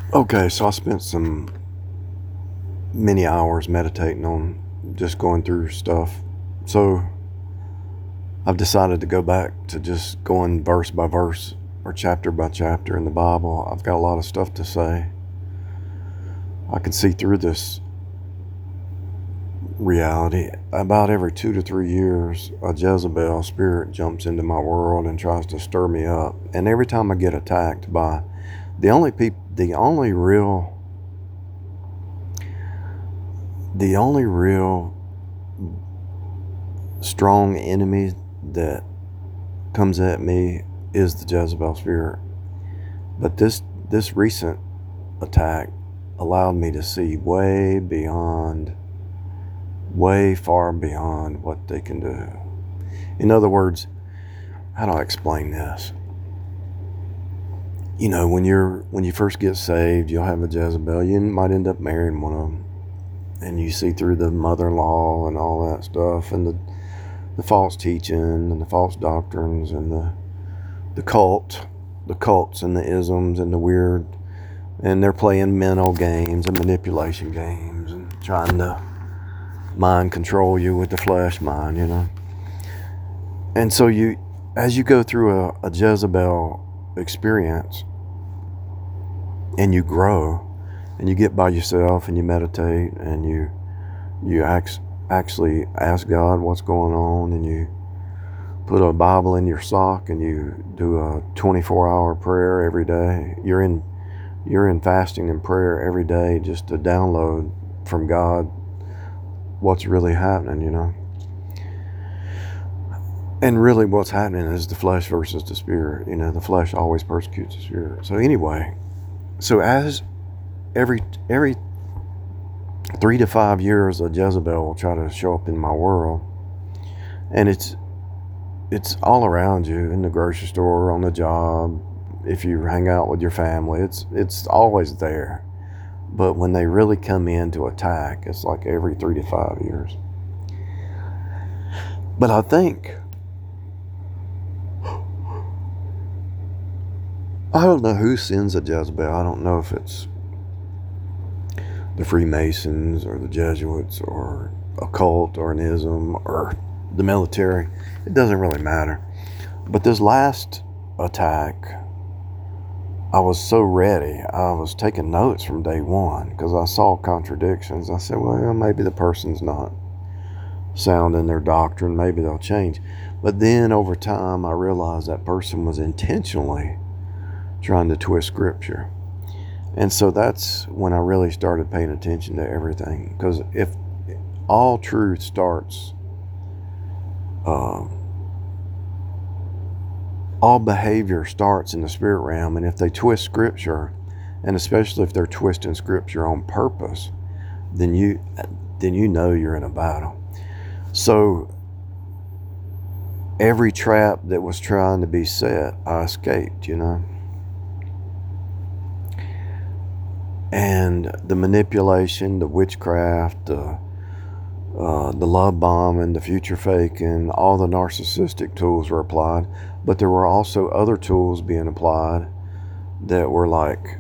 Okay, so I spent some many hours meditating on just going through stuff. So I've decided to go back to just going verse by verse or chapter by chapter in the Bible. I've got a lot of stuff to say. I can see through this reality. About every 2 to 3 years, a Jezebel spirit jumps into my world and tries to stir me up. And every time I get attacked by the only real strong enemy that comes at me is the Jezebel spirit. But this recent attack allowed me to see way far beyond what they can do. In other words, how do I explain this? You know, when you first get saved, you'll have a Jezebel. You might end up marrying one of them, and you see through the mother-in-law and all that stuff, and the false teaching and the false doctrines and the cults and the isms and the weird, and they're playing mental games and manipulation games and trying to mind control you with the flesh mind, And so as you go through a Jezebel experience and you grow and you get by yourself and you meditate and you actually ask God what's going on, and you put a Bible in your sock and you do a 24-hour prayer every day. You're in fasting and prayer every day just to download from God what's really happening. And really what's happening is the flesh versus the spirit. The flesh always persecutes the spirit. So anyway, as every 3 to 5 years, a Jezebel will try to show up in my world, and it's all around you, in the grocery store, on the job, if you hang out with your family. It's always there. But when they really come in to attack, it's like every 3 to 5 years. But I don't know who sends a Jezebel. I don't know if it's the Freemasons or the Jesuits or a cult or an ism or the military. It doesn't really matter. But this last attack, I was so ready. I was taking notes from day one because I saw contradictions. I said, well, maybe the person's not sound in their doctrine. Maybe they'll change. But then over time, I realized that person was intentionally trying to twist scripture. And so that's when I really started paying attention to everything. Because if all truth starts, all behavior starts in the spirit realm, and if they twist scripture, and especially if they're twisting scripture on purpose, then you know you're in a battle. So every trap that was trying to be set, I escaped, And the manipulation, the witchcraft, the love bombing, the future faking, all the narcissistic tools were applied. But there were also other tools being applied that were like,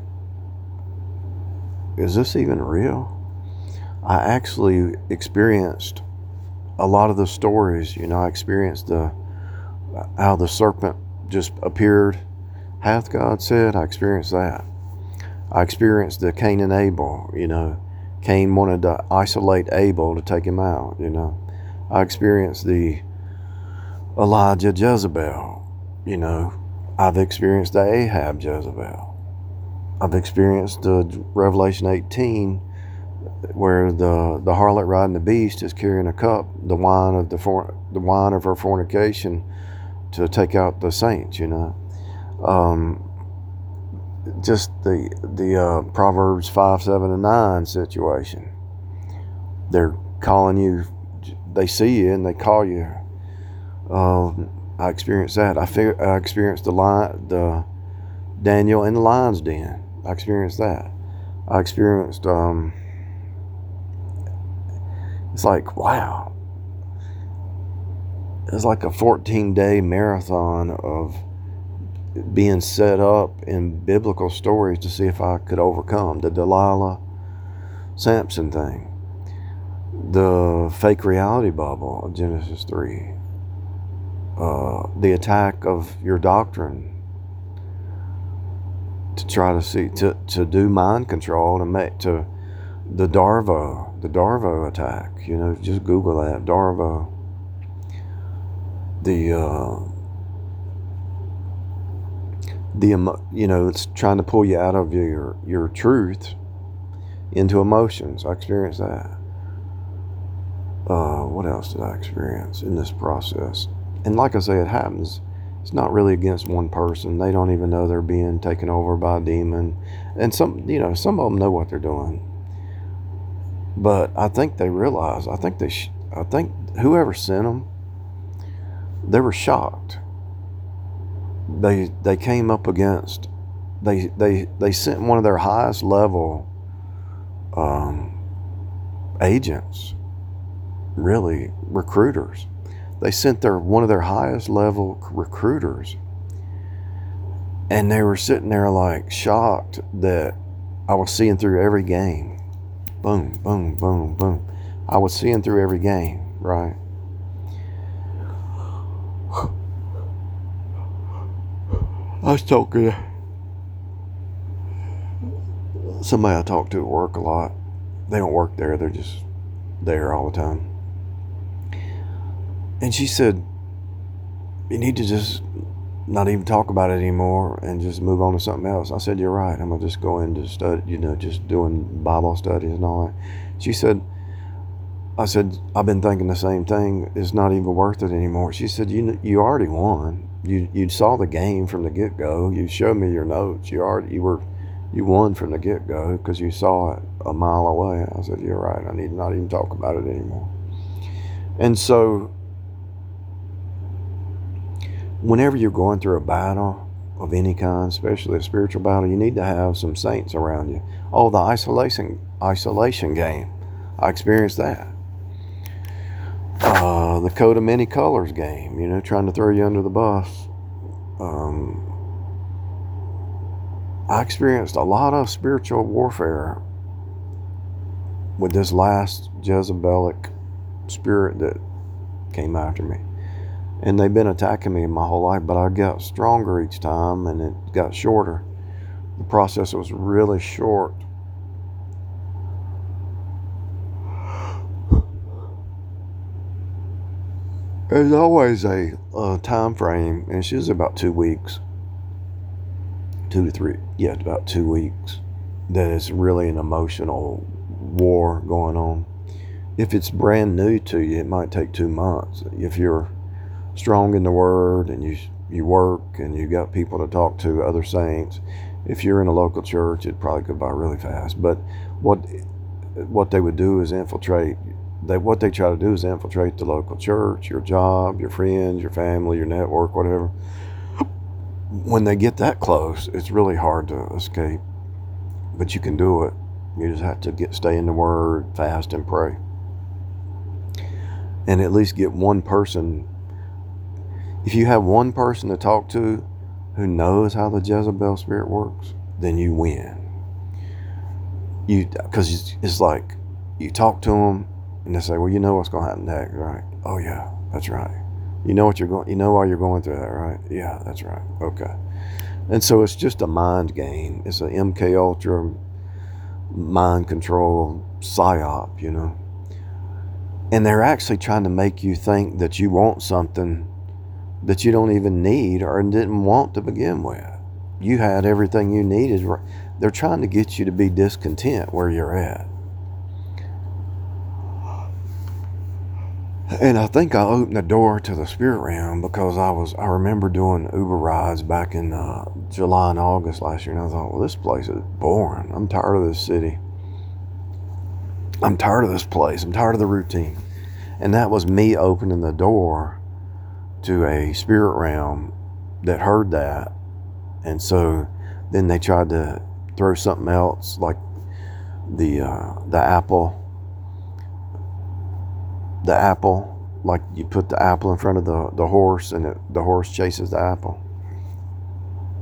is this even real? I actually experienced a lot of the stories. I experienced how the serpent just appeared. Hath God said? I experienced that. I experienced the Cain and Abel. Cain wanted to isolate Abel to take him out. I experienced the Elijah Jezebel. I've experienced the Ahab Jezebel. I've experienced the Revelation 18, where the harlot riding the beast is carrying a cup, the wine of her fornication, to take out the saints. Just the Proverbs 5, 7, and 9 situation. They're calling you. They see you and they call you. I experienced that. I experienced the Daniel in the lion's den. I experienced that. I experienced. It's like, wow. It's like a 14-day marathon of being set up in biblical stories to see if I could overcome the Delilah Samson thing, the fake reality bubble of Genesis 3, the attack of your doctrine to try to see to do mind control, to make to the Darvo attack. Just Google that, Darvo. It's trying to pull you out of your truth into emotions. I experienced that. What else did I experience in this process? And like I say, it happens. It's not really against one person. They don't even know they're being taken over by a demon. And some of them know what they're doing. But I think they realize. I think whoever sent them, they were shocked. They came up against. They sent one of their highest level agents, really recruiters. They sent one of their highest level recruiters, and they were sitting there like shocked that I was seeing through every game. Boom, boom, boom, boom. I was seeing through every game, right? I was talking to somebody I talk to at work a lot. They don't work there, they're just there all the time. And she said, you need to just not even talk about it anymore and just move on to something else. I said, you're right. I'm going to just go into study, just doing Bible studies and all that. She said, I said, I've been thinking the same thing. It's not even worth it anymore. She said, you already won. You saw the game from the get-go. You showed me your notes. You won from the get-go because you saw it a mile away. I said, you're right. I need to not even talk about it anymore. And so whenever you're going through a battle of any kind, especially a spiritual battle, you need to have some saints around you. Oh, the isolation game. I experienced that. The coat of many colors game, trying to throw you under the bus. I experienced a lot of spiritual warfare with this last Jezebelic spirit that came after me. And they've been attacking me my whole life, but I got stronger each time, and it got shorter. The process was really short. There's always a time frame, and it's usually about 2 weeks. 2 to 3, yeah, about 2 weeks. That is really an emotional war going on. If it's brand new to you, it might take 2 months. If you're strong in the Word and you work and you got people to talk to, other saints, if you're in a local church, it'd probably go by really fast. But what they would do is infiltrate. What they try to do is infiltrate the local church, your job, your friends, your family, your network, whatever. When they get that close, it's really hard to escape. But you can do it. You just have to stay in the Word, fast, and pray. And at least get one person. If you have one person to talk to who knows how the Jezebel spirit works, then you win. Because it's like you talk to them and they say, well, you know what's going to happen next, right? Oh yeah, that's right. You know why you're going through that, right? Yeah, that's right. Okay. And so it's just a mind game. It's an MK Ultra mind control psyop, And they're actually trying to make you think that you want something that you don't even need or didn't want to begin with. You had everything you needed. They're trying to get you to be discontent where you're at. And I think I opened the door to the spirit realm because I remember doing Uber rides back in July and August last year, and I thought, well, this place is boring. I'm tired of this city. I'm tired of this place. I'm tired of the routine. And that was me opening the door to a spirit realm that heard that. And so then they tried to throw something else, like the apple, like you put the apple in front of the horse, and the horse chases the apple.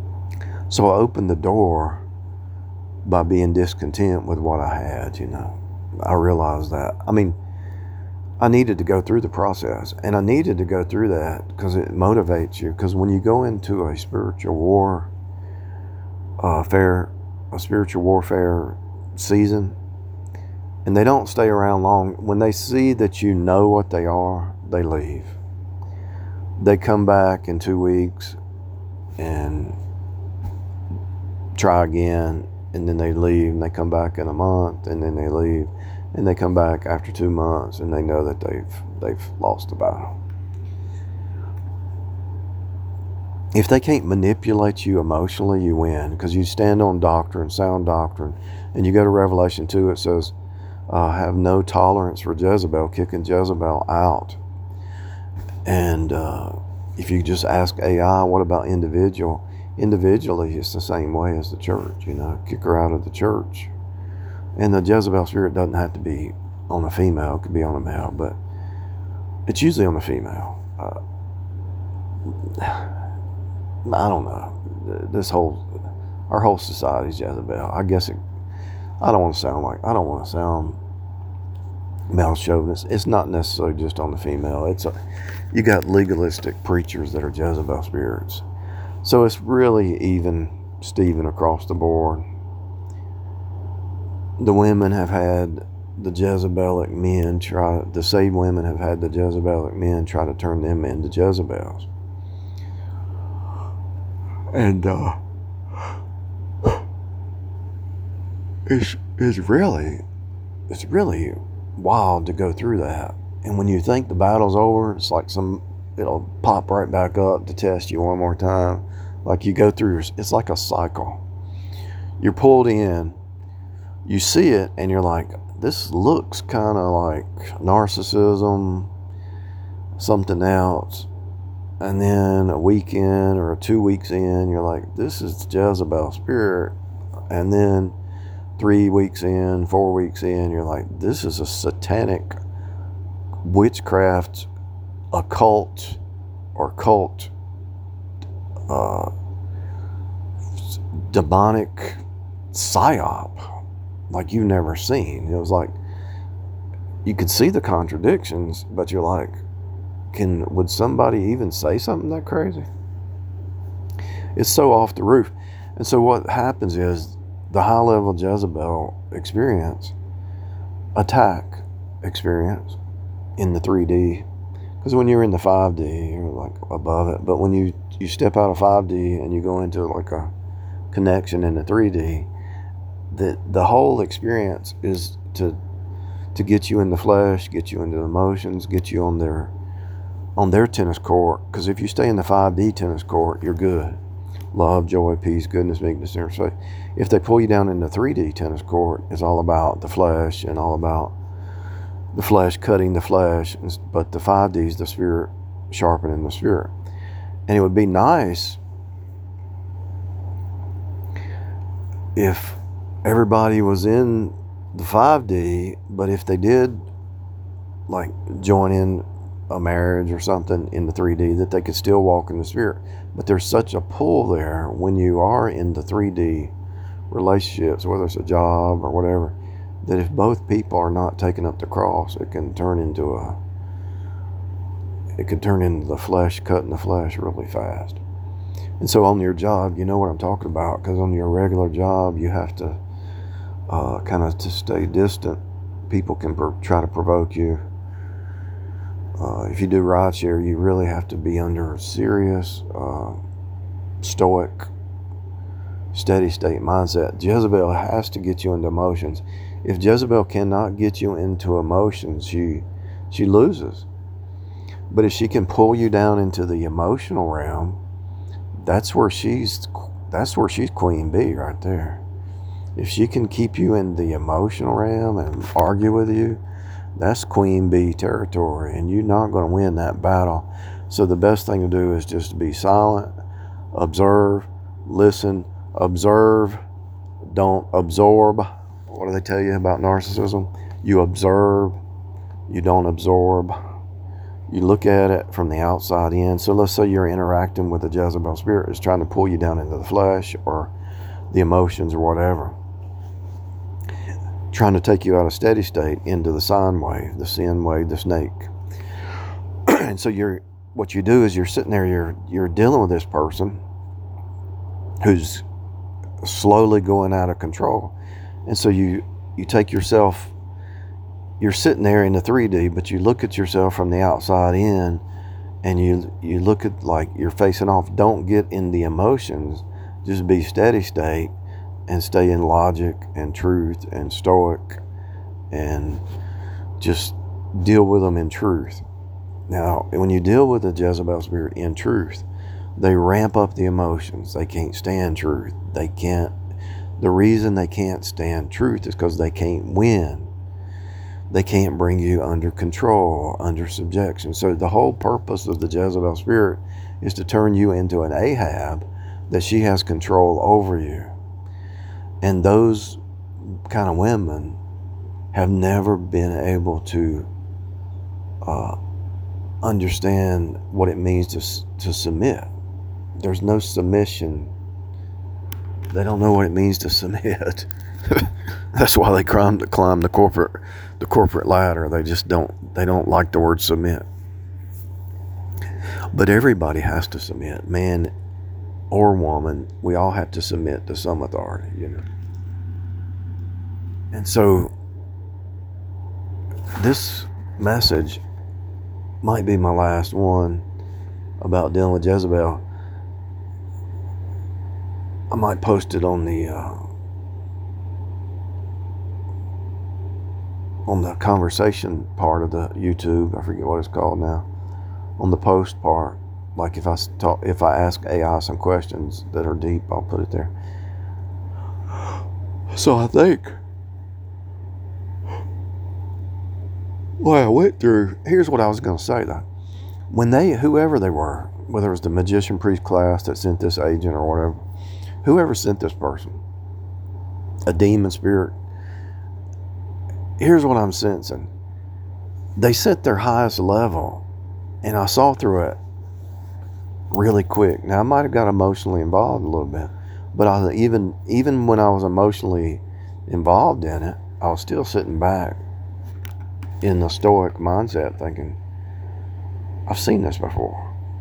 So I opened the door by being discontent with what I had, I realized that. I mean, I needed to go through the process, and I needed to go through that because it motivates you. Because when you go into a spiritual warfare season, and they don't stay around long, when they see that you know what they are, they leave. They come back in 2 weeks and try again, and then they leave, and they come back in a month, and then they leave, and they come back after 2 months, and they know that they've lost the battle. If they can't manipulate you emotionally, you win, because you stand on doctrine, sound doctrine. And you go to Revelation 2, it says, have no tolerance for Jezebel, kicking Jezebel out. And if you just ask AI, what about individually, it's the same way as the church, kick her out of the church. And the Jezebel spirit doesn't have to be on a female, it could be on a male, but it's usually on a female. I don't know. Our whole society's Jezebel. I guess I don't want to sound male chauvinist. It's not necessarily just on the female. You got legalistic preachers that are Jezebel spirits. So it's really even Steven across the board. The women have had the Jezebelic men the saved women have had the Jezebelic men try to turn them into Jezebels. And it's really wild to go through that. And when you think the battle's over, it's like it'll pop right back up to test you one more time. Like you go through, it's like a cycle. You're pulled in, you see it, and you're like, this looks kind of like narcissism, something else. And then a week in or 2 weeks in, you're like, this is Jezebel spirit. And then 3 weeks in, 4 weeks in, you're like, this is a satanic witchcraft, occult, or cult, demonic psyop like you've never seen. It was like, you could see the contradictions, but you're like, would somebody even say something that crazy? It's so off the roof. And so what happens is the high level Jezebel attack experience in the 3D, because when you're in the 5D, you're like above it. But when you step out of 5D and you go into like a connection in the 3D, the whole experience is to get you in the flesh, get you into the emotions, get you on their tennis court. Because if you stay in the 5D tennis court, you're good. Love, joy, peace, goodness, meekness, and faith. If they pull you down in the 3D tennis court, it's all about the flesh and all about the flesh cutting the flesh. But the 5D is the spirit sharpening the spirit. And it would be nice if everybody was in the 5D, but if they did like join in a marriage or something in the 3D, that they could still walk in the spirit. But there's such a pull there when you are in the 3D relationships, whether it's a job or whatever, that if both people are not taking up the cross, it can turn into the flesh, cutting the flesh really fast. And so on your job, you know what I'm talking about, because on your regular job, you have to kind of to stay distant. People can try to provoke you. If you do rideshare, you really have to be under serious, stoic, steady state mindset. Jezebel has to get you into emotions. If Jezebel cannot get you into emotions, she loses. But if she can pull you down into the emotional realm, that's where she's queen bee right there. If she can keep you in the emotional realm and argue with you, that's queen bee territory, and you're not going to win that battle. So the best thing to do is just to be silent, observe, listen, observe, don't absorb. What do they tell you about narcissism? You observe, you don't absorb. You look at it from the outside in. So let's say you're interacting with the Jezebel spirit. It's trying to pull you down into the flesh or the emotions or whatever. Trying to take you out of steady state into the sine wave, the sin wave, the snake. And so what you do is you're sitting there, you're dealing with this person who's slowly going out of control. And so you take yourself, you're sitting there in the 3D, but you look at yourself from the outside in, and you look at like you're facing off. Don't get in the emotions, just be steady state and stay in logic and truth and stoic and just deal with them in truth. Now, when you deal with the Jezebel spirit in truth, they ramp up the emotions. They can't stand truth. The reason they can't stand truth is because they can't win. They can't bring you under control, under subjection. So the whole purpose of the Jezebel spirit is to turn you into an Ahab, that she has control over you. And those kind of women have never been able to understand what it means to submit. There's no submission. They don't know what it means to submit. That's why they climb the corporate ladder. They don't like the word submit. But everybody has to submit, man or woman. We all have to submit to some authority, And so this message might be my last one about dealing with Jezebel. I might post it on the conversation part of the YouTube. I forget what it's called now. On the post part, like if I ask AI some questions that are deep, I'll put it there. So I think what I went through, here's what I was going to say though. When whoever they were, whether it was the magician priest class that sent this agent or whatever, whoever sent this person, a demon spirit, here's what I'm sensing. They set their highest level, and I saw through it really quick. Now, I might have got emotionally involved a little bit, but even when I was emotionally involved in it, I was still sitting back in the stoic mindset thinking, I've seen this before.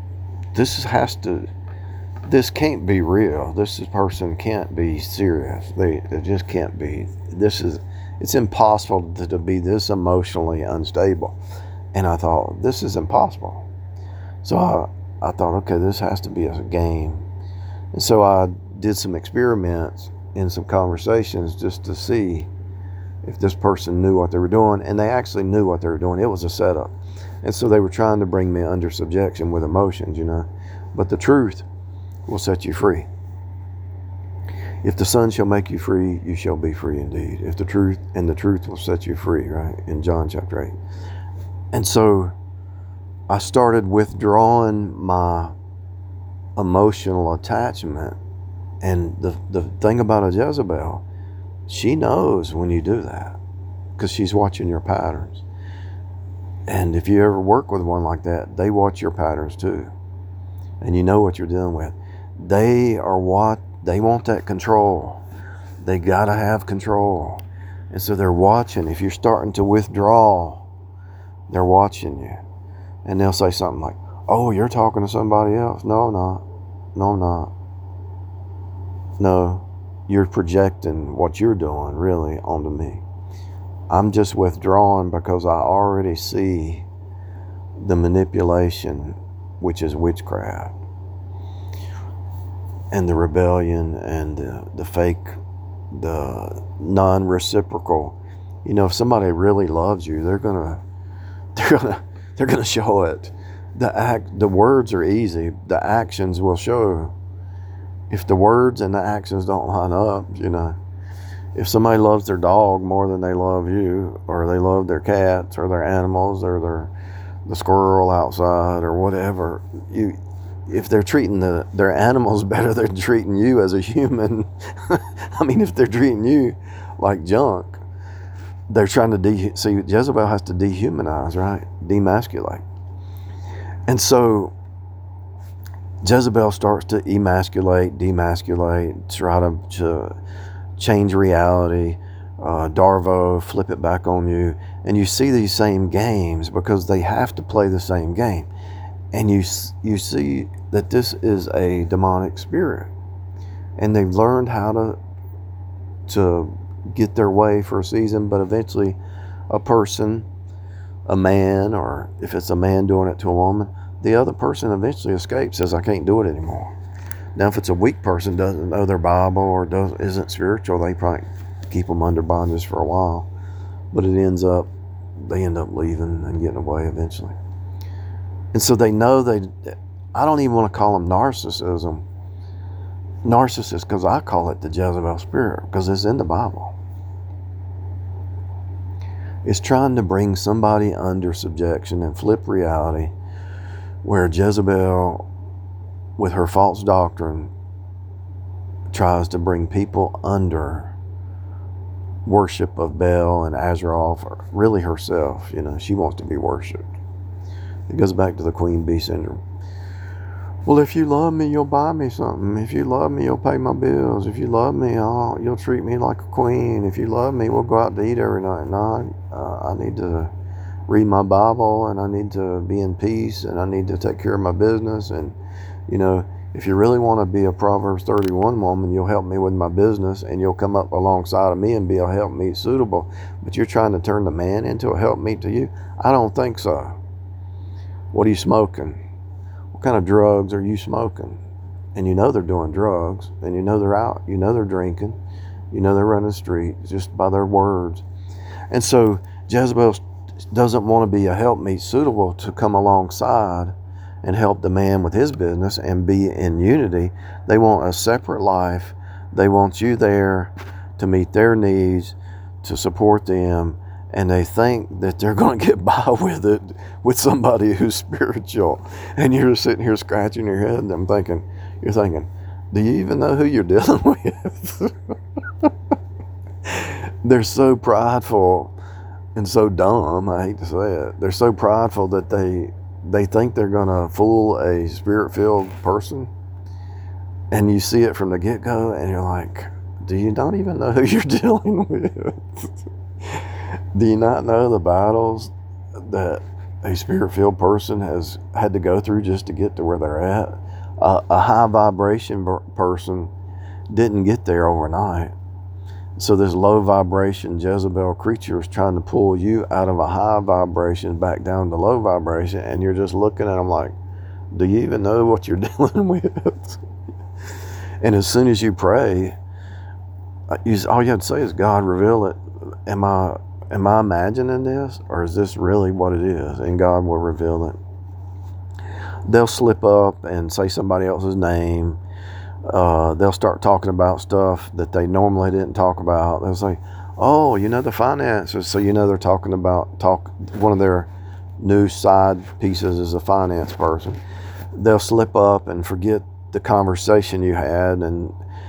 This can't be real. This person can't be serious. They just can't be. It's impossible to be this emotionally unstable. And I thought, this is impossible. So I thought, okay, this has to be a game. And so I did some experiments in some conversations just to see if this person knew what they were doing. And they actually knew what they were doing. It was a setup. And so they were trying to bring me under subjection with emotions, But the truth will set you free. If the Son shall make you free, you shall be free indeed. If the truth will set you free, right? In John chapter 8. And so I started withdrawing my emotional attachment. And the thing about a Jezebel, she knows when you do that because she's watching your patterns. And if you ever work with one like that, they watch your patterns too. And you know what you're dealing with. They want that control. They got to have control. And so they're watching. If you're starting to withdraw, they're watching you. And they'll say something like, oh, you're talking to somebody else. No, I'm not. No, I'm not. No, you're projecting what you're doing really onto me. I'm just withdrawing because I already see the manipulation, which is witchcraft, and the rebellion and the fake, the non-reciprocal. If somebody really loves you, they're gonna show it. The words are easy. The actions will show. If the words and the actions don't line up, if somebody loves their dog more than they love you, or they love their cats or their animals or the squirrel outside or whatever, if they're treating their animals better than treating you as a human, if they're treating you like junk, they're trying to see, Jezebel has to dehumanize, right? Demasculate. And so Jezebel starts to emasculate, demasculate, try to change reality, Darvo, flip it back on you. And you see these same games because they have to play the same game. And you see that this is a demonic spirit. And they've learned how to get their way for a season, but eventually a person, a man, or if it's a man doing it to a woman, the other person eventually escapes, says, I can't do it anymore. Now, if it's a weak person, doesn't know their Bible or isn't spiritual, they probably keep them under bondage for a while. But they end up leaving and getting away eventually. And so they know I don't even want to call them narcissist, because I call it the Jezebel spirit, because it's in the Bible. It's trying to bring somebody under subjection and flip reality, where Jezebel, with her false doctrine, tries to bring people under worship of Baal and Azrael, or really herself. She wants to be worshipped. It goes back to the queen bee syndrome. Well, if you love me, you'll buy me something. If you love me, you'll pay my bills. If you love me, you'll treat me like a queen. If you love me, we'll go out to eat every night. No, I need to read my Bible, and I need to be in peace, and I need to take care of my business. And, if you really want to be a Proverbs 31 woman, you'll help me with my business, and you'll come up alongside of me and be a helpmeet suitable. But you're trying to turn the man into a helpmeet to you? I don't think so. What are you smoking? What kind of drugs are you smoking? And they're doing drugs, and they're out, they're drinking, they're running the streets just by their words. And so Jezebel doesn't want to be a helpmeet suitable to come alongside and help the man with his business and be in unity. They want a separate life. They want you there to meet their needs, to support them, and they think that they're going to get by with it with somebody who's spiritual. And you're sitting here scratching your head, and you're thinking, do you even know who you're dealing with? They're so prideful and so dumb, I hate to say it. They're so prideful that they think they're going to fool a spirit-filled person. And you see it from the get-go, and you're like, do you not even know who you're dealing with? Do you not know the battles that a spirit-filled person has had to go through just to get to where they're at? A high vibration person didn't get there overnight. So this low vibration Jezebel creature is trying to pull you out of a high vibration back down to low vibration, and you're just looking at them like, do you even know what you're dealing with? And as soon as you pray, all you have to say is, God, reveal it. Am I imagining this, or is this really what it is? And God will reveal it. They'll slip up and say somebody else's name. They'll start talking about stuff that they normally didn't talk about. They'll say, oh, the finances. So they're talking about one of their new side pieces is a finance person. They'll slip up and forget the conversation you had, and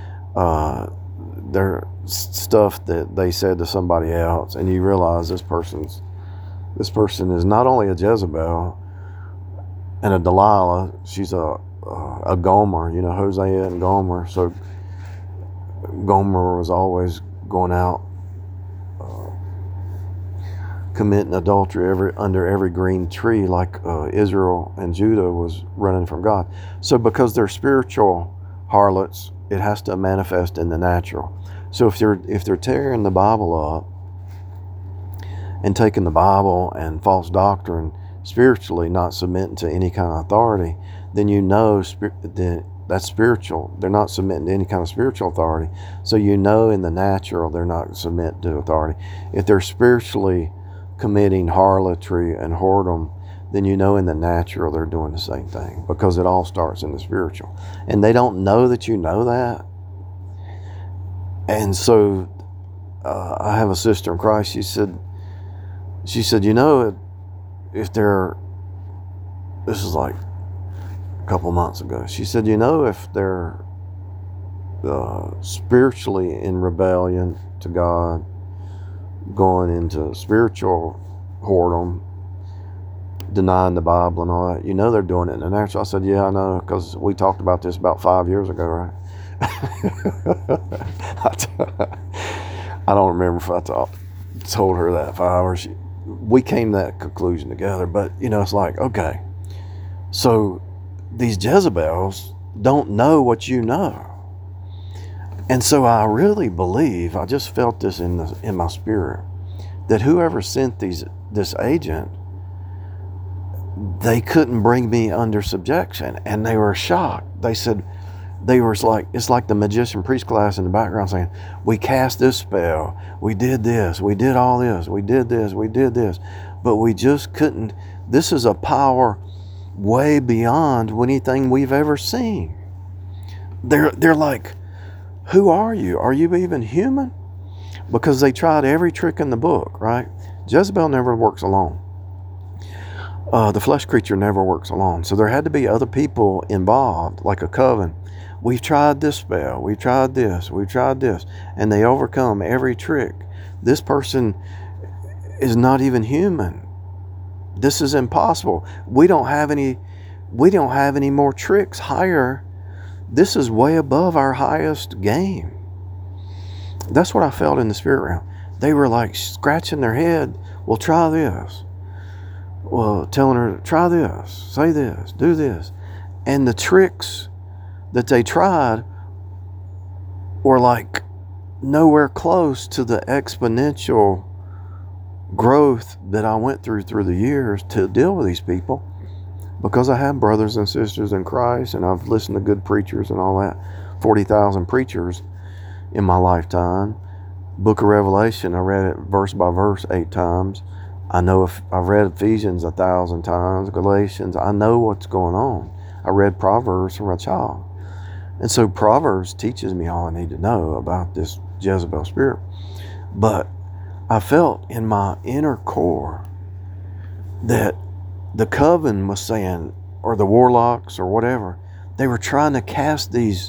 their stuff that they said to somebody else, and you realize this person is not only a Jezebel and a Delilah, she's a Gomer, Hosea and Gomer. So Gomer was always going out committing adultery under every green tree, like Israel and Judah was running from God. So because they're spiritual harlots, it has to manifest in the natural. So if they're tearing the Bible up and taking the Bible and false doctrine spiritually, not submitting to any kind of authority, then that's spiritual. They're not submitting to any kind of spiritual authority. So in the natural, they're not submitting to authority. If they're spiritually committing harlotry and whoredom, then in the natural they're doing the same thing, because it all starts in the spiritual. And they don't know that you know that. And so I have a sister in Christ. She said, if they're, this is like a couple months ago, she said, if they're spiritually in rebellion to God, going into spiritual whoredom, denying the Bible and all that. You know they're doing it in the natural. I said, yeah, I know, because we talked about this about 5 years ago, right? I don't remember if I told her that 5 or we came to that conclusion together. But, it's like, okay, so these Jezebels don't know what you know. And so I really believe, I just felt this in my spirit, that whoever sent this agent, they couldn't bring me under subjection, and they were shocked. They said, it's like the magician priest class in the background saying, we cast this spell, we did this, we did all this, we did this, we did this, but we just couldn't. This is a power way beyond anything we've ever seen. They're like, who are you? Are you even human? Because they tried every trick in the book, right? Jezebel never works alone. The flesh creature never works alone. So there had to be other people involved, like a coven. We've tried this spell, we've tried this, and they overcome every trick. This person is not even human. This is impossible. We don't have any more tricks higher. This is way above our highest game. That's what I felt in the spirit realm. They were like scratching their head. Well, try this. Well, telling her, try this, say this, do this. And the tricks that they tried were like nowhere close to the exponential growth that I went through the years to deal with these people, because I have brothers and sisters in Christ, and I've listened to good preachers and all that. 40,000 preachers in my lifetime. Book of Revelation, I read it verse by verse 8 times. I know if I've read Ephesians 1,000 times, Galatians. I know what's going on. I read Proverbs from a child. And so Proverbs teaches me all I need to know about this Jezebel spirit. But I felt in my inner core that the coven was saying, or the warlocks or whatever, they were trying to cast these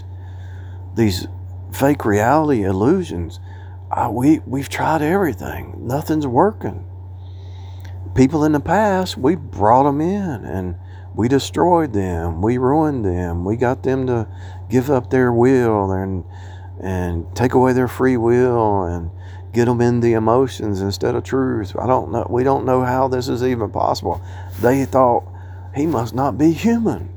fake reality illusions. We've tried everything. Nothing's working. People in the past, we brought them in and we destroyed them. We ruined them. We got them to give up their will and take away their free will and get them in the emotions instead of truth. I don't know. We don't know how this is even possible. They thought he must not be human.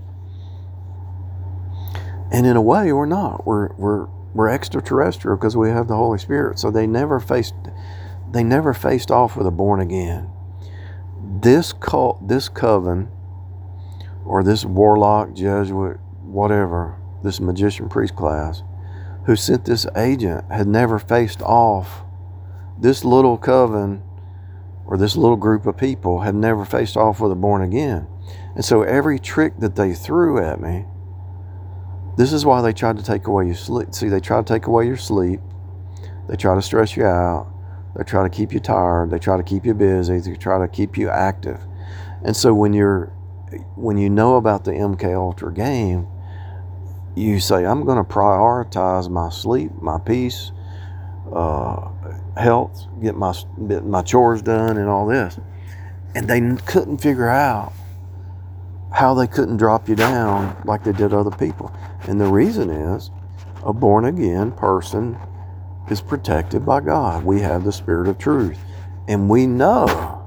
And in a way, we're not. We're extraterrestrial because we have the Holy Spirit. So they never faced off with a born again. This cult, this coven, or this warlock, Jesuit, whatever, this magician priest class, who sent this agent had never faced off. This little coven, or this little group of people, had never faced off with a born again. And so every trick that they threw at me, this is why they tried to take away your sleep. See, they try to take away your sleep. They try to stress you out. They try to keep you tired. They try to keep you busy. They try to keep you active. And so when you know about the MK Ultra game, you say, I'm going to prioritize my sleep, my peace, health, get my chores done and all this. And they couldn't figure out how they couldn't drop you down like they did other people. And the reason is, a born again person is protected by God. We have the Spirit of truth. And we know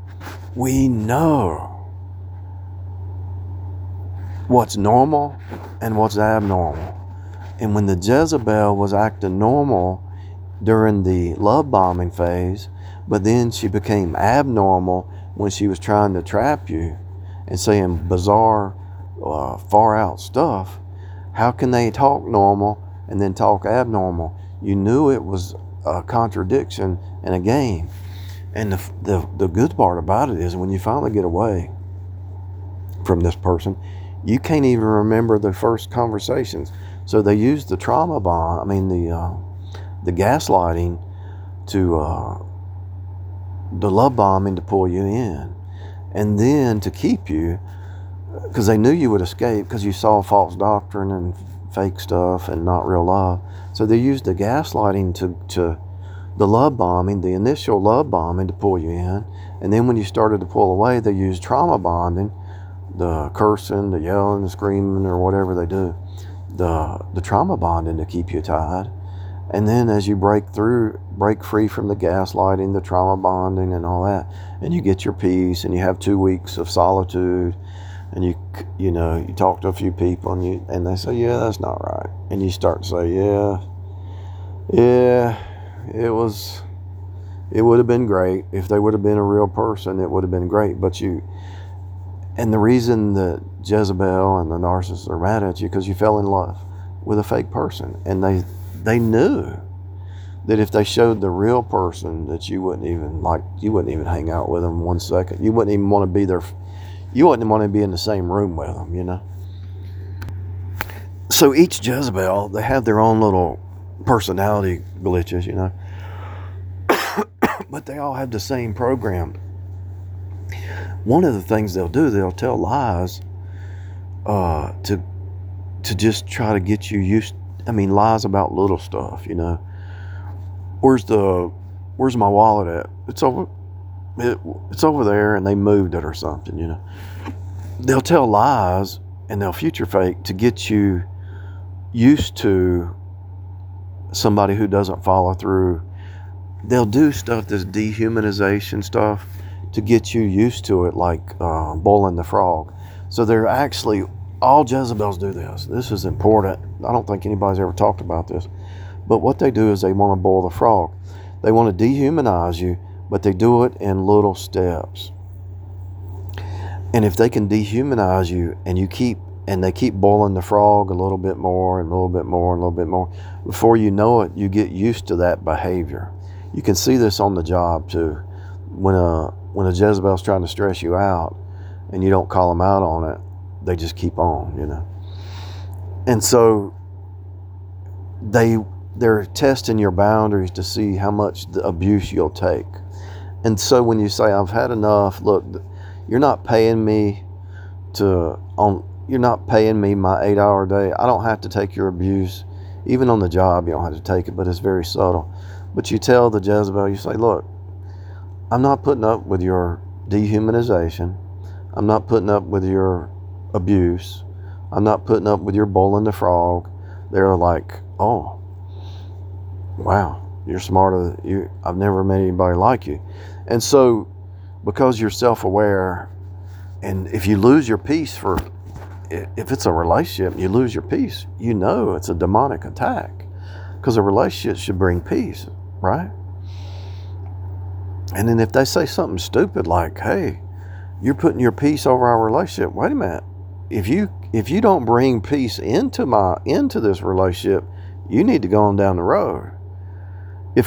what's normal and what's abnormal. And when the Jezebel was acting normal during the love bombing phase, but then she became abnormal when she was trying to trap you and saying bizarre, far out stuff, how can they talk normal and then talk abnormal? You knew it was a contradiction and a game. And the good part about it is when you finally get away from this person, you can't even remember the first conversations. So they used the trauma bomb, the gaslighting to the love bombing to pull you in. And then to keep you, because they knew you would escape because you saw false doctrine and fake stuff and not real love. So they used the gaslighting the love bombing, the initial love bombing to pull you in. And then when you started to pull away, they used trauma bonding, the cursing, the yelling, the screaming, or whatever they do, the trauma bonding to keep you tied. And then as you break free from the gaslighting, the trauma bonding and all that, and you get your peace, and you have 2 weeks of solitude, and you talk to a few people, and they say, yeah, that's not right. And you start to say, yeah, it would have been great. If they would have been a real person, it would have been great. And the reason that Jezebel and the narcissists are mad at you, because you fell in love with a fake person. And they knew that if they showed the real person, that you wouldn't even hang out with them 1 second. You wouldn't even want to be there. You wouldn't want to be in the same room with them, So each Jezebel, they have their own little personality glitches, but they all have the same program. One of the things they'll do, they'll tell lies to just try to get you used. Lies about little stuff, Where's my wallet at? It's over there, and they moved it or something, They'll tell lies and they'll future fake to get you used to somebody who doesn't follow through. They'll do stuff, this dehumanization stuff, to get you used to it, like boiling the frog. So they're actually, all Jezebels do this. This is important. I don't think anybody's ever talked about this. But what they do is they want to boil the frog. They want to dehumanize you, but they do it in little steps. And if they can dehumanize you and they keep boiling the frog a little bit more and a little bit more and a little bit more, before you know it, you get used to that behavior. You can see this on the job too. When a Jezebel's trying to stress you out and you don't call them out on it, they just keep on, And so they're testing your boundaries to see how much the abuse you'll take. And so when you say, I've had enough, look, you're not paying me you're not paying me my 8-hour day. I don't have to take your abuse. Even on the job, you don't have to take it, but it's very subtle. But you tell the Jezebel, you say, look, I'm not putting up with your dehumanization. I'm not putting up with your abuse. I'm not putting up with your boiling the frog. They're like, oh, wow, you're smarter. I've never met anybody like you. And so, because you're self-aware, and if you lose your peace if it's a relationship, you lose your peace, it's a demonic attack, because a relationship should bring peace, right? And then if they say something stupid like, hey, you're putting your peace over our relationship, wait a minute. If you don't bring peace into this relationship, you need to go on down the road. If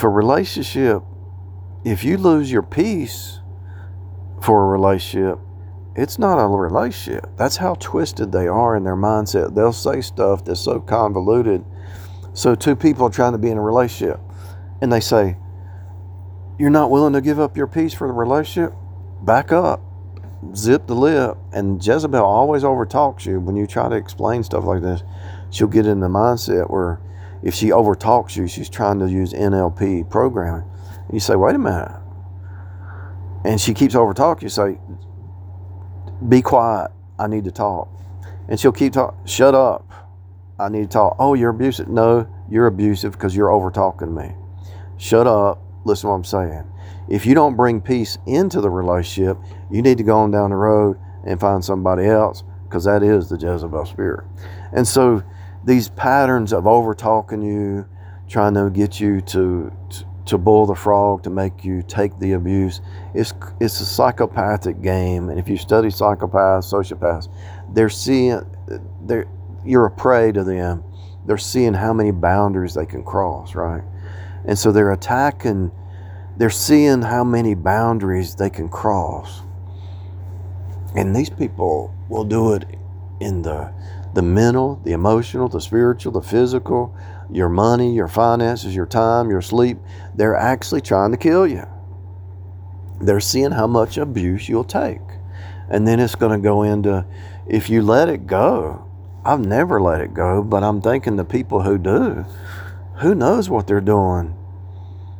you lose your peace for a relationship, it's not a relationship. That's how twisted they are in their mindset. They'll say stuff that's so convoluted. So 2 people are trying to be in a relationship, and they say, you're not willing to give up your peace for the relationship? Back up. Zip the lip. And Jezebel always overtalks you. When you try to explain stuff like this, she'll get in the mindset where if she overtalks you, she's trying to use NLP programming. And you say, wait a minute. And she keeps overtalking you. Say, be quiet. I need to talk. And she'll keep talking. Shut up. I need to talk. Oh, you're abusive. No, you're abusive because you're overtalking me. Shut up. Listen to what I'm saying. If you don't bring peace into the relationship, you need to go on down the road and find somebody else, because that is the Jezebel spirit. And so these patterns of over-talking you, trying to get you to boil the frog, to make you take the abuse, it's a psychopathic game. And if you study psychopaths, sociopaths, you're a prey to them. They're seeing how many boundaries they can cross, right? And so they're seeing how many boundaries they can cross. And these people will do it in the mental, the emotional, the spiritual, the physical, your money, your finances, your time, your sleep. They're actually trying to kill you. They're seeing how much abuse you'll take. And then it's going to go into, if you let it go. I've never let it go, but I'm thinking the people who do, who knows what they're doing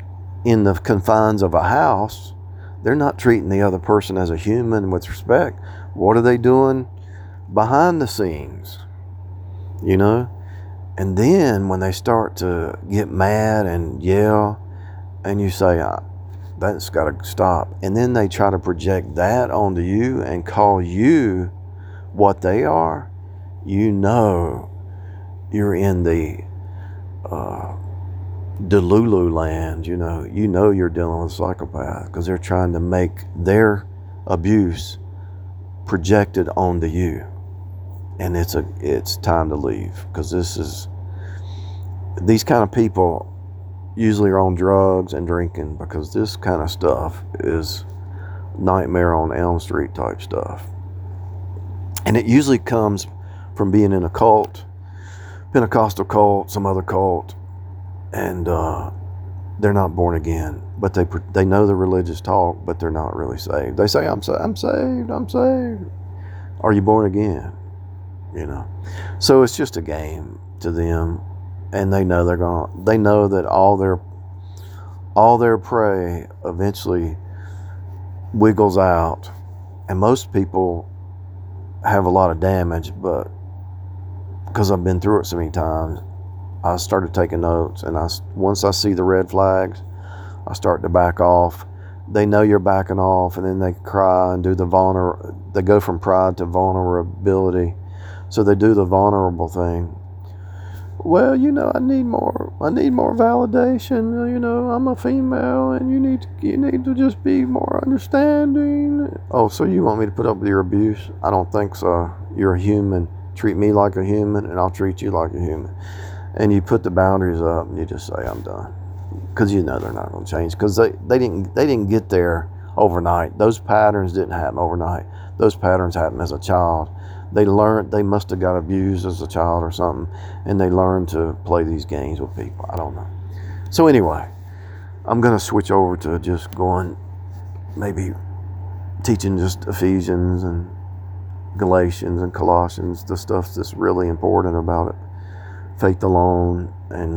in the confines of a house, they're not treating the other person as a human with respect. What are they doing behind the scenes? You know? And then when they start to get mad and yell, and you say, that's got to stop. And then they try to project that onto you and call you what they are. You know you're in the Delulu land. You know you're dealing with a psychopath, because they're trying to make their abuse projected onto you. And it's time to leave, because these kind of people usually are on drugs and drinking, because this kind of stuff is Nightmare on Elm Street type stuff. And it usually comes from being in a cult, Pentecostal cult, some other cult, and they're not born again, but they know the religious talk, but they're not really saved. They say, I'm saved. Are you born again? You know, so it's just a game to them, and they know they know that all their prey eventually wiggles out, and most people have a lot of damage, but because I've been through it so many times, I started taking notes, and once I see the red flags, I start to back off. They know you're backing off, and then they cry and do they go from pride to vulnerability. So they do the vulnerable thing. Well, I need more validation. I'm a female, and you need to just be more understanding. Oh, so you want me to put up with your abuse? I don't think so. You're a human. Treat me like a human, and I'll treat you like a human. And you put the boundaries up, and you just say, I'm done. Because they're not going to change. Because they didn't get there overnight. Those patterns didn't happen overnight. Those patterns happened as a child. They must have got abused as a child or something, and they learned to play these games with people. I don't know. So anyway, I'm going to switch over to just going, maybe teaching just Ephesians and Galatians and Colossians, the stuff that's really important about it. Faith alone, and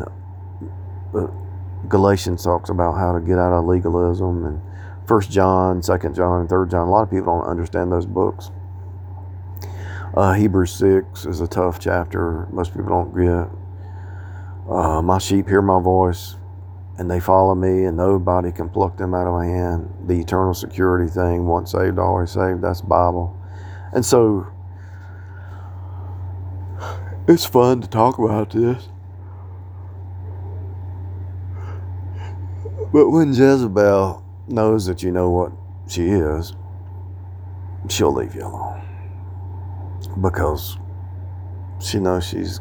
Galatians talks about how to get out of legalism, and 1 John, 2 John, and 3 John. A lot of people don't understand those books. Hebrews 6 is a tough chapter. Most people don't get. My sheep hear my voice, and they follow me, and nobody can pluck them out of my hand. The eternal security thing, once saved, always saved, that's Bible. And so it's fun to talk about this. But when Jezebel knows that you know what she is, she'll leave you alone. Because she knows she's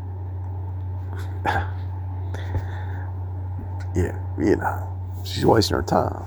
she's wasting her time.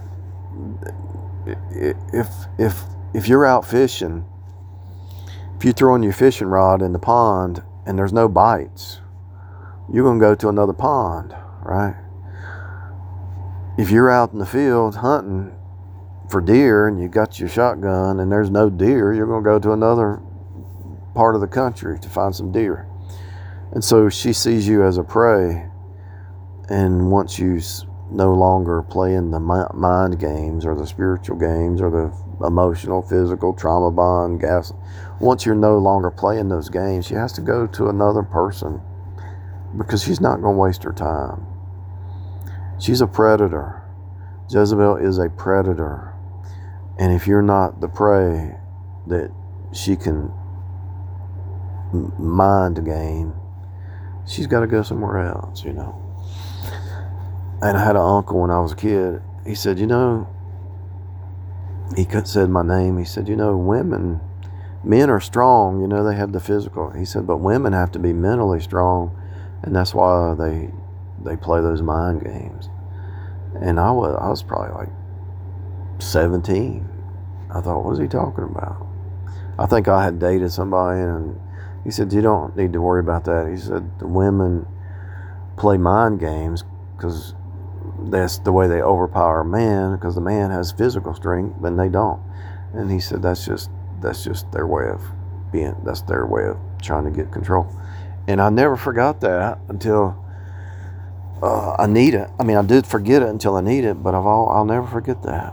If you're out fishing, if you're throwing your fishing rod in the pond and there's no bites, you're going to go to another pond, right? If you're out in the field hunting for deer and you got your shotgun and there's no deer, you're going to go to another part of the country to find some deer. And so she sees you as a prey, and once you no longer playing the mind games or the spiritual games or the emotional, physical, trauma bond, once you're no longer playing those games, she has to go to another person, because she's not going to waste her time. She's a predator. Jezebel is a predator. And if you're not the prey that she can mind game, she's got to go somewhere else, And I had an uncle when I was a kid. He said, he said my name. He said, men are strong, they have the physical. He said, but women have to be mentally strong, and that's why they play those mind games. And I was probably like 17. I thought, what is he talking about? I think I had dated somebody, and he said, you don't need to worry about that. He said, the women play mind games because that's the way they overpower a man, because the man has physical strength and they don't. And he said, that's just their way of being, that's their way of trying to get control. And I never forgot that until I need it. I mean, I did forget it until I need it, but I'll never forget that.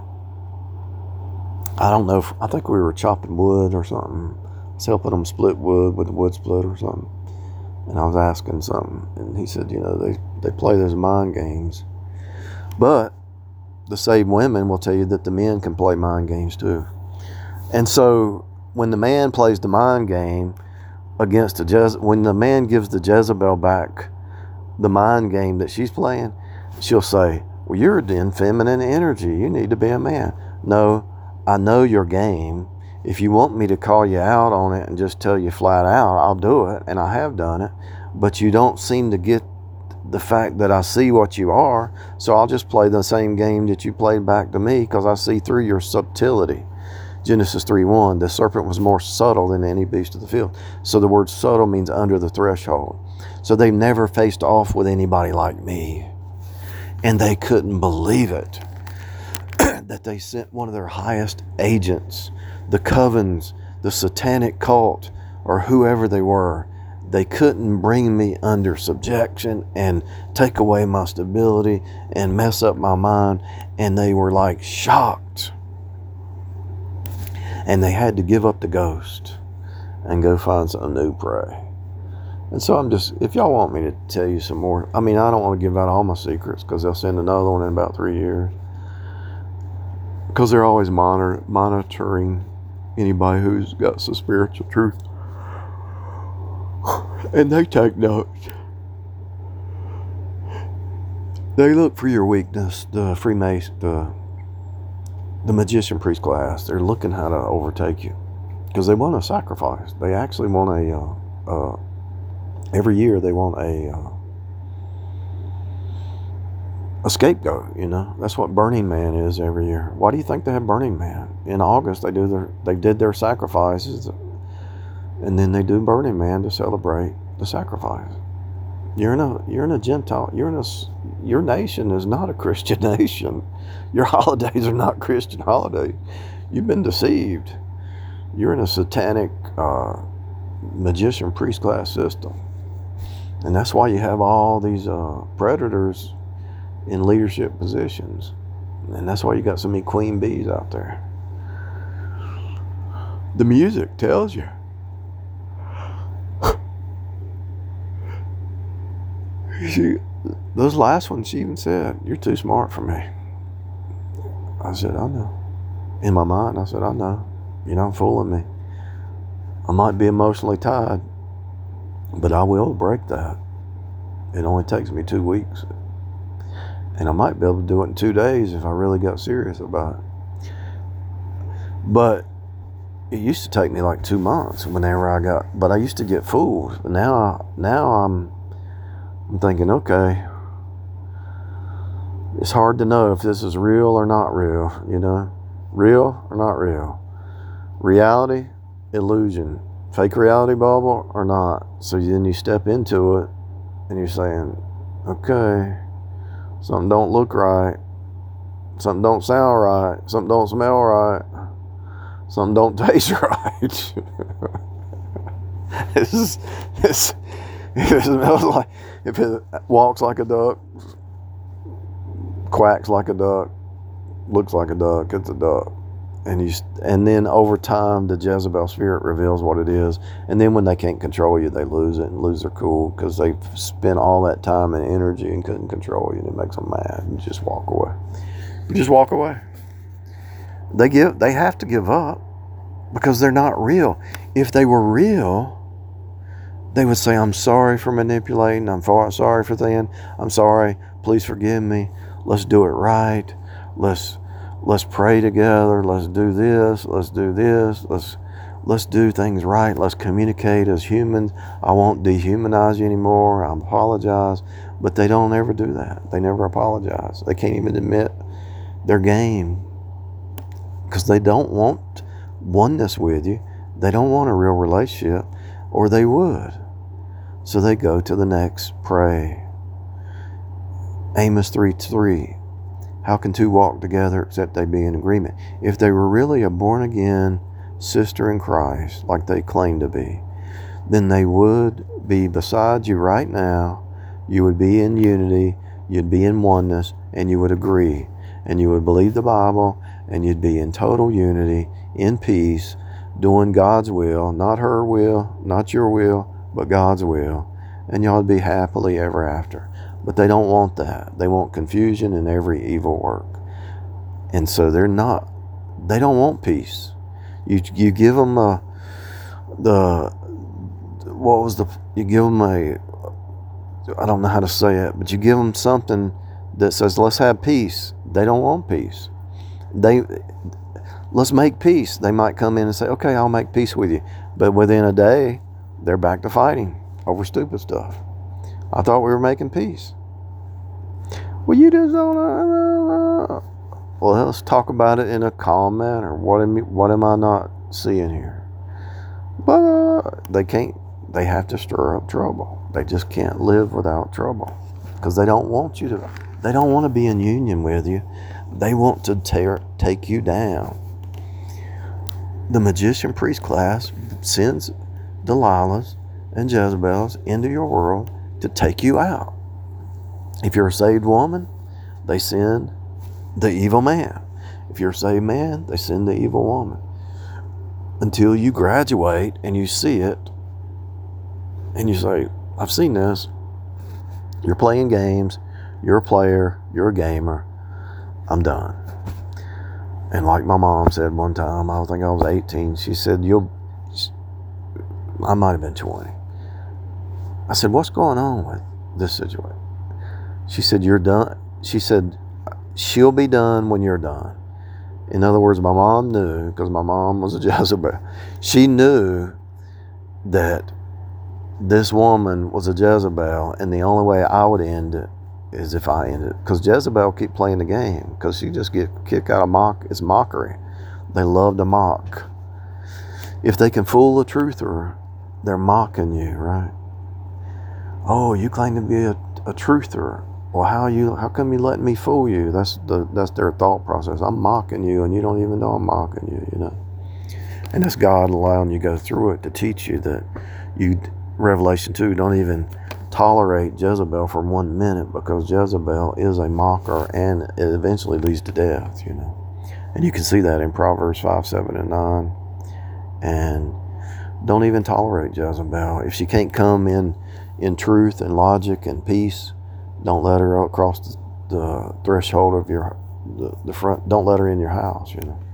I don't know. I think we were chopping wood or something. I was helping them split wood with a wood split or something. And I was asking something, and he said, they play those mind games. But the saved women will tell you that the men can play mind games too. And so when the man plays the mind game against when the man gives the Jezebel back the mind game that she's playing, she'll say, well, you're in feminine energy. You need to be a man. No, I know your game. If you want me to call you out on it and just tell you flat out, I'll do it, and I have done it. But you don't seem to get the fact that I see what you are, so I'll just play the same game that you played back to me because I see through your subtlety. Genesis 3:1, the serpent was more subtle than any beast of the field. So the word subtle means under the threshold. So they've never faced off with anybody like me. And they couldn't believe it. That they sent one of their highest agents, the covens, the satanic cult, or whoever they were. They couldn't bring me under subjection and take away my stability and mess up my mind. And they were like shocked. And they had to give up the ghost and go find some new prey. And so if y'all want me to tell you some more, I mean, I don't want to give out all my secrets because they'll send another one in about 3 years. Because they're always monitoring anybody who's got some spiritual truth. And they take notes. They look for your weakness, the Freemason, the magician priest class. They're looking how to overtake you because they want a sacrifice. They actually want every year they want a scapegoat. That's what Burning Man is every year. Why do you think they have Burning Man? In August they did their sacrifices, and then they do Burning Man to celebrate the sacrifice. You're in a Gentile. Your nation is not a Christian nation. Your holidays are not Christian holidays. You've been deceived. You're in a satanic magician priest class system. And that's why you have all these predators in leadership positions. And that's why you got so many queen bees out there. The music tells you. Those last ones, she even said, you're too smart for me. I said, I know. In my mind, I said, I know. You're not fooling me. I might be emotionally tied, but I will break that. It only takes me 2 weeks. And I might be able to do it in 2 days if I really got serious about it. But it used to take me like 2 months but I used to get fooled. But now I'm thinking, okay, it's hard to know if this is real or not real, real or not real. Reality, illusion, fake reality bubble or not. So then you step into it and you're saying, okay, something don't look right, something don't sound right, something don't smell right, something don't taste right. If it smells like, if it walks like a duck, quacks like a duck, looks like a duck, it's a duck. And then over time, the Jezebel spirit reveals what it is. And then when they can't control you, they lose it and lose their cool because they've spent all that time and energy and couldn't control you. And it makes them mad and just walk away. Just walk away. They have to give up because they're not real. If they were real, they would say, I'm sorry for manipulating. I'm sorry for that. I'm sorry. Please forgive me. Let's do it right. Let's pray together. Let's do this. Let's do this. Let's do things right. Let's communicate as humans. I won't dehumanize you anymore. I apologize. But they don't ever do that. They never apologize. They can't even admit their game because they don't want oneness with you. They don't want a real relationship, or they would. So they go to the next prey. Amos 3:3. How can two walk together except they be in agreement? If they were really a born-again sister in Christ, like they claim to be, then they would be beside you right now. You would be in unity. you'd be in oneness, and you would agree, and you would believe the Bible, and you'd be in total unity, in peace, doing God's will, not her will, not your will, but God's will, and y'all would be happily ever after. But they don't want that. They want confusion and every evil work. And so they don't want peace. You give them you give them I don't know how to say it, but you give them something that says, let's have peace. They don't want peace. Let's make peace. They might come in and say, okay, I'll make peace with you. But within a day, they're back to fighting over stupid stuff. I thought we were making peace. Well, you just don't know. Well, let's talk about it in a calm manner. What am I not seeing here? But they can't. They have to stir up trouble. They just can't live without trouble because they don't want you to. They don't want to be in union with you. They want to take you down. The magician priest class sends Delilahs and Jezebels into your world to take you out. If you're a saved woman, they send the evil man. If you're a saved man, they send the evil woman. Until you graduate and you see it, and you say, I've seen this. You're playing games. You're a player. You're a gamer. I'm done. And like my mom said one time, I think I was 18, she said, I might have been 20. I said, what's going on with this situation? She said, you're done. She said, she'll be done when you're done. In other words, my mom knew, because my mom was a Jezebel. She knew that this woman was a Jezebel, and the only way I would end it is if I ended it. Because Jezebel keep playing the game, because she just get kicked out of it's mockery. They love to mock. If they can fool the truther, they're mocking you, right? Oh, you claim to be a truther. Well, how come you letting me fool you? That's their thought process. I'm mocking you, and you don't even know I'm mocking you, you know. And that's God allowing you to go through it to teach you that Revelation 2, don't even tolerate Jezebel for 1 minute, because Jezebel is a mocker, and it eventually leads to death, you know. And you can see that in Proverbs 5, 7, and 9. And don't even tolerate Jezebel. If she can't come in truth and logic and peace, don't let her across the threshold of the front. Don't let her in your house, you know.